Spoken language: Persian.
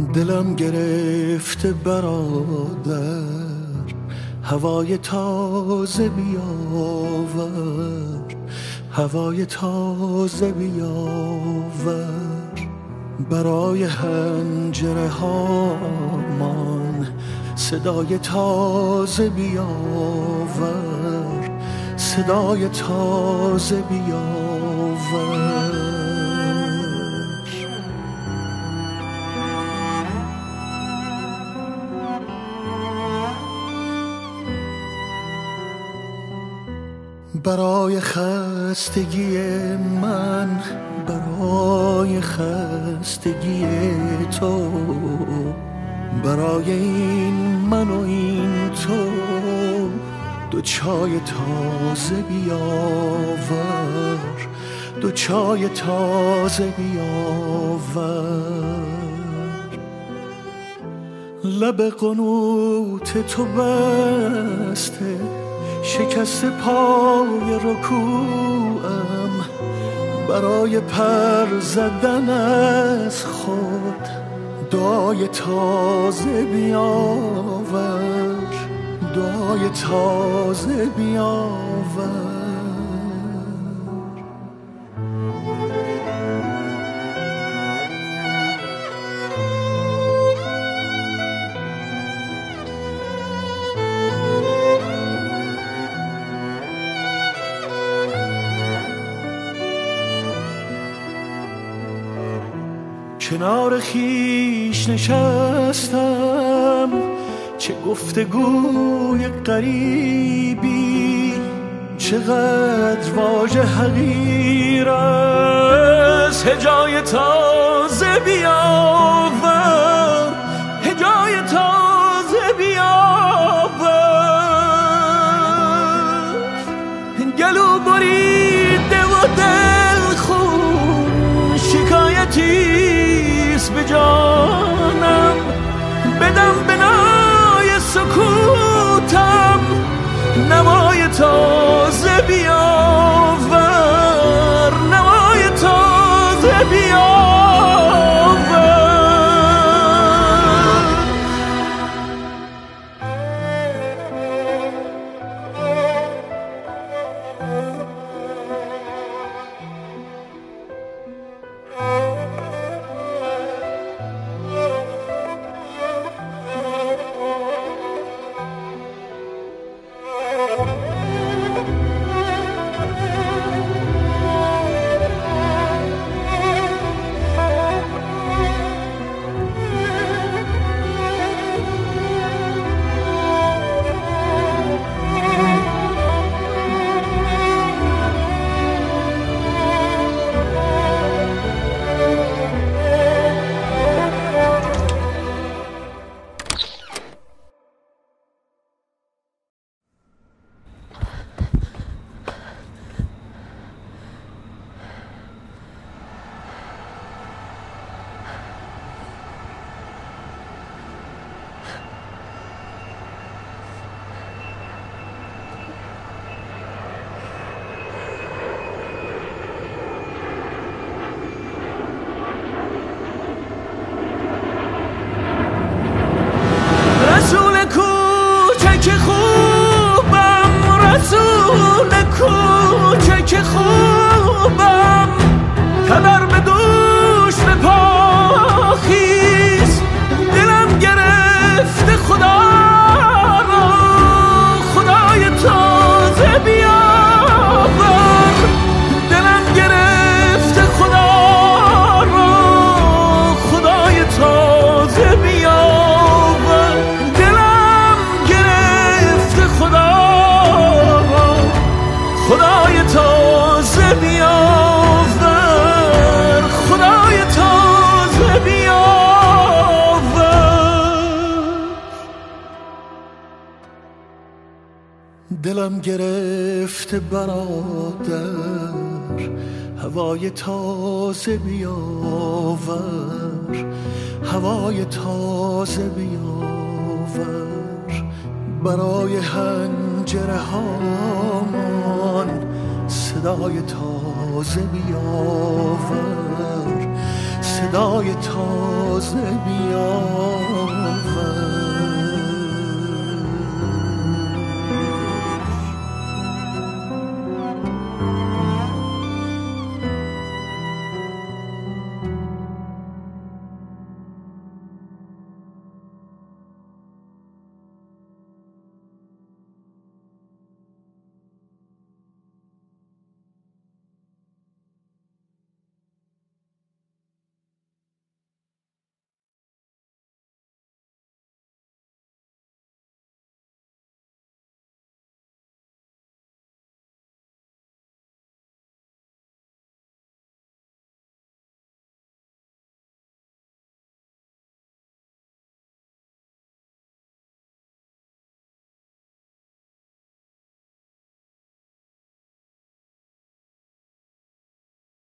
دلم گرفته برادر، هوای تازه بیاور، هوای تازه بیاور، برای حنجره هامان صدای تازه بیاور، صدای تازه بیاور. برای خستگی من، برای خستگی تو، برای این من و این تو، دو چای تازه بیاور، دو چای تازه بیاور. لب قنوت تو بسته، شکست پای رکوعم، برای پر زدن از خود دعای تازه بیاور، دعای تازه بیاور. کنار خیش نشستم، چه گفتگوی غریبی، چقدر واژه حقیر است. هجای تازه بیاور، هجای تازه بیاور. گلو بریده و دل خون شکایتی به جانم، بدم بنای سکوتم، نوای تازه بیاور، نوای تازه بیاور. کوچک خوبم، تبر به دوش به پاخیز، دلم گرفته خدا را، خدای تازه بیاور. دلم گرفته خدا را، خدای تازه بیاور. دلم گرفته خدا را، خدای تازه بیاور، خدای تازه بیاور. دلم گرفته برادر، هوای تازه بیاور، هوای تازه بیاور. برای حنجره هامان صدای تازه بیاور، صدای تازه میاد.